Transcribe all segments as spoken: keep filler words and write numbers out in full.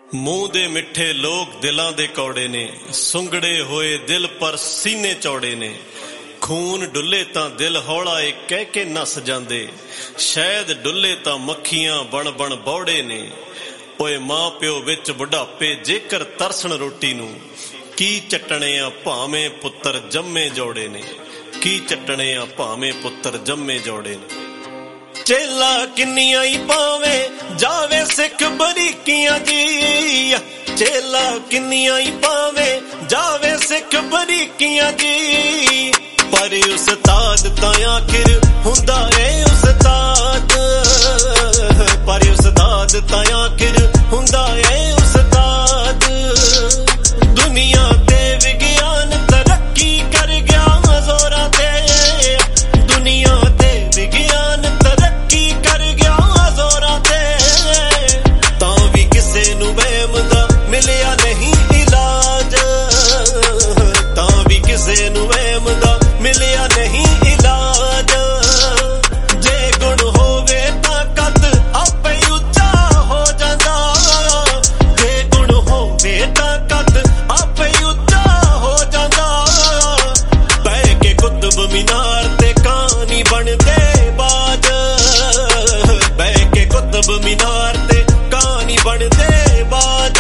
ਮੂੰਹ ਦੇ ਮਿੱਠੇ ਲੋਕ ਦਿਲਾਂ ਦੇ ਕੌੜੇ ਨੇ, ਸੁੰਗੜੇ ਹੋਏ ਦਿਲ ਪਰ ਸੀਨੇ ਚੌੜੇ ਨੇ। ਖੂਨ ਡੁੱਲੇ ਤਾਂ ਦਿਲ ਹੌਲਾ ਏ ਕਹਿ ਕੇ ਨੱਸ ਜਾਂਦੇ, ਸ਼ਾਇਦ ਡੁੱਲੇ ਤਾਂ ਮੱਖੀਆਂ ਬਣ ਬਣ ਬੌੜੇ ਨੇ। ਓਏ ਮਾਂ ਪਿਓ ਵਿੱਚ ਬੁਢਾਪੇ ਜੇਕਰ ਤਰਸਣ ਰੋਟੀ ਨੂੰ, ਕੀ ਚੱਟਣੇ ਆ ਭਾਵੇਂ ਪੁੱਤਰ ਜੰਮੇ ਜੋੜੇ ਨੇ। ਕੀ ਚੱਟਣੇ ਆ ਭਾਵੇਂ ਪੁੱਤਰ ਜੰਮੇ ਜੋੜੇ ਨੇ। ਚੇਲਾ ਕਿੰਨੀਆਂ ਹੀ ਪਾਵੇ ਜਾਵੇ ਸਿੱਖ ਬਰੀਕੀਆਂ ਜੀ, ਚੇਲਾ ਕਿੰਨੀਆਂ ਹੀ ਪਾਵੇ ਜਾਵੇ ਸਿੱਖ ਬਰੀਕੀਆਂ ਜੀ। ਪਰ ਉਸਤਾਦ ਤਾਂ ਆਖਿਰ ਹੁੰਦਾ ਏ ਉਸਤਾਦ, ਪਰ ਉਸਤਾਦ ਤਾਂ ਆਖਿਰ ਹੁੰਦਾ ਏ ਉਸਤਾਦ। ਦੁਨੀਆ ਤੇ ਵਿਗਿਆਨ ਤਰੱਕੀ ਕਰ ਗਿਆ ਜ਼ੋਰਾਂ ਤੇ, ਦੁਨੀਆ ਤੇ ਵਿਗਿਆਨ ਤਰੱਕੀ ਕਰ ਗਿਆ ਜ਼ੋਰਾਂ ਤੇ। ਤਾਂ ਵੀ ਕਿਸੇ ਨੂੰ ਵਹਿਮ ਦਾ ਮਿਲਿਆ ਨਹੀਂ ਇਲਾਜ, ਤਾਂ ਵੀ ਕਿਸੇ ਨੂੰ ਵਹਿਮ ਦਾ ਮਿਲਿਆ ਨਹੀਂ ਇਲਾਜ। ਜੇ ਗੁਣ ਹੋਵੇ ਤਾਂ ਕੱਦ ਆਪੇ ਉੱਚਾ ਹੋ ਜਾਂਦਾ, ਜੇ ਗੁਣ ਹੋਵੇ ਤਾਂ ਕੱਦ ਆਪੇ ਉੱਚਾ ਹੋ ਜਾਂਦਾ। ਬਹਿ ਕੇ ਕੁਤਬ ਮੀਨਾਰ ਤੇ ਕਹਾਣੀ ਬਣਦੇ ਬਾਜ, ਬਹਿ ਕੇ ਕੁਤਬ ਮੀਨਾਰ ਤੇ ਕਹਾਣੀ ਬਣਦੇ ਬਾਜ।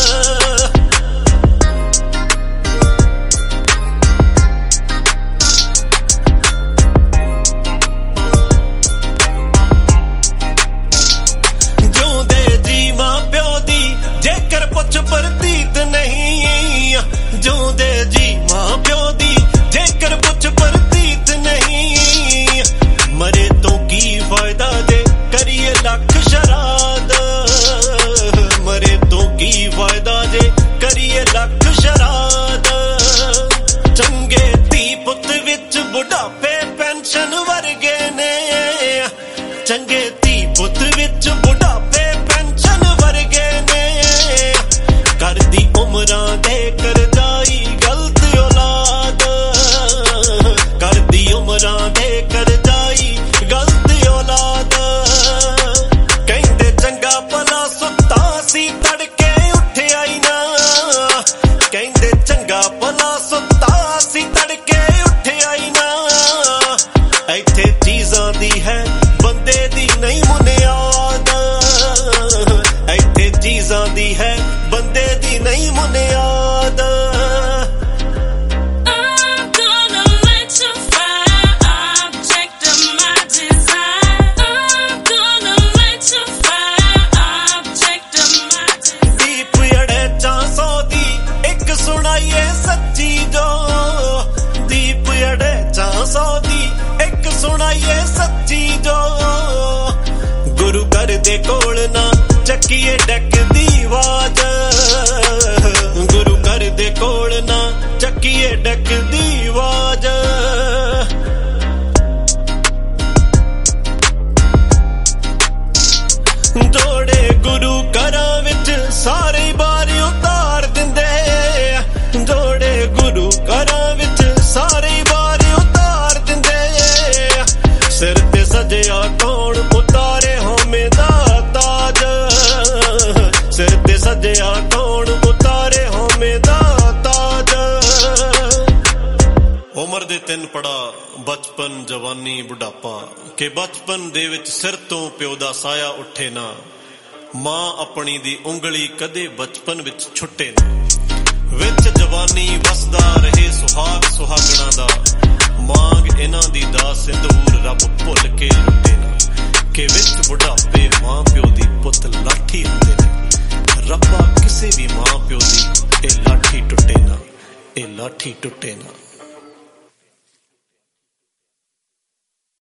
ਜੇਕਰ ਪੁੱਛ ਪ੍ਰਤੀਤ ਨਹੀਂ, ਜਿਉਂਦੇ ਜੀ ਮਾਂ ਪਿਓ ਦੀ ਜੇਕਰ ਪੁੱਛ ਪ੍ਰਤੀਤ ਨਹੀਂ। ਮਰੇ ਤੋਂ ਕੀ ਫਾਇਦਾ ਜੇ ਕਰੀਏ ਲੱਖ ਸ਼ਰਾਧ, ਮਰੇ ਤੋਂ ਕੀ ਫਾਇਦਾ ਜੇ ਕਰੀਏ ਲੱਖ ਸ਼ਰਾਧ। ਚੰਗੇ ਧੀ ਪੁੱਤ ਵਿੱਚ ਬੁਢਾਪੇ ਪੈਨਸ਼ਨ ਵਰਗੇ ਨੇ, ਚੰਗੇ ਧੀ ਪੁੱਤ ਵਿੱਚ ਬੁਢਾਪੇ ਪੈਨਸ਼ਨ ਵਰਗੇ ਨੇ। ਕਰਦੀ ਉਮਰਾਂ ਦੇ ਕਰਜ਼ਾਈ ਗਲਤ ਔਲਾਦ, ਕਰਦੀ ਉਮਰਾਂ ਦੇ ਕਰਜ਼ਾਈ ਗਲਤ ਔਲਾਦ। ਕਹਿੰਦੇ ਚੰਗਾ ਭਲਾ ਸੁੱਤਾ ਸੀ ਤੜਕੇ ਉੱਠਿਆ ਹੀ ਨਾ, ਕਹਿੰਦੇ ਚੰਗਾ ਭਲਾ ਸੁੱਤਾ ਸੀ ਤੜਕੇ ਉੱਠਿਆ ਹੀ ਨਾ। ਇੱਥੇ ਚੀਜ਼ਾਂ ਦੀ ਹੈ ਬੰਦੇ ਦੀ ਨਹੀਂ ਮੁਨਿਆਦ, ਇੱਥੇ ਚੀਜ਼ਾਂ ਦੀ ਹੈ ਬੰਦੇ ਦੀ ਨਹੀਂ ਮੁਨਿਆਦ। ਦੀਪ ਅੜੇਚਾਂ ਸੌ ਦੀ ਇੱਕ ਸੁਣਾਈਏ ਸੱਚੀ ਜੋ, ਦੀਪ ਅੜੇਚਾਂ ਸੌ ਦੀ ਇੱਕ ਸੁਣਾਈਏ ਸੱਚੀ ਜੋ। ਗੁਰੂ ਘਰ ਦੇ ਕੋਲ ਨਾ ਚੱਕੀਏ ਡੱਕ ਦੀ ਆਵਾਜ਼, ਗੁਰੂ ਘਰ ਦੇ ਕੋਲ ਨਾ ਚੱਕੀਏ ਡੱਕ ਦੀ ਆਵਾਜ਼। ਜੋੜੇ ਗੁਰੂ ਘਰਾਂ ਵਿੱਚ ਸਾਰੇ ਬਾਰ ਉਤਾਰ ਦਿੰਦੇ, ਜੋੜੇ ਗੁਰੂ ਘਰਾਂ ਵਿੱਚ ਸਾਰੇ ਬਾਰ ਉਤਾਰ ਦਿੰਦੇ। ਸਿਰ ਤੇ ਸਜਿਆ ਕੌਣ ਉਤਾਰੇ ਹਉਮੈ ਦਾ ਤਾਜ, ਸਿਰ ਤੇ ਸਜਿਆ ਕੌਣ ਉਤਾਰੇ ਹਉਮੈ ਦਾ ਤਾਜ। ਉਮਰ ਦੇ ਤਿੰਨ ਪੜਾ ਬਚਪਨ ਜਵਾਨੀ ਬੁਢਾਪਾ, ਕਿ ਬਚਪਨ ਦੇ ਵਿੱਚ ਸਿਰ ਤੋਂ ਪਿਓ ਦਾ ਸਾਇਆ ਉੱਠੇ ਨਾ। ਮਾਂ ਆਪਣੀ ਦੀ ਉਂਗਲੀ ਕਦੇ ਬਚਪਨ ਵਿੱਚ ਛੁੱਟੇ ਨਾ। ਵਿੱਚ ਜਵਾਨੀ ਵਸਦਾ ਰਹੇ ਸੁਹਾਗ ਸੁਹਾਗਣਾ ਦਾ, ਮਾਂਗ ਇਹਨਾਂ ਦੀ ਦਾ ਸਿੰਦੂਰ ਰੱਬ ਭੁੱਲ ਕੇ ਲੁੱਟੇ ਨਾ। ਕਿ ਵਿੱਚ ਬੁਢਾਪੇ ਮਾਂ ਪਿਓ ਦੀ ਪੁੱਤ ਲਾਠੀ ਹੁੰਦੇ ਨੇ। ਰੱਬਾ ਕਿਸੇ ਵੀ ਮਾਂ ਪਿਓ ਦੀ ਇਹ ਲਾਠੀ ਟੁੱਟੇ ਨਾ, ਇਹ ਲਾਠੀ ਟੁੱਟੇ ਨਾ।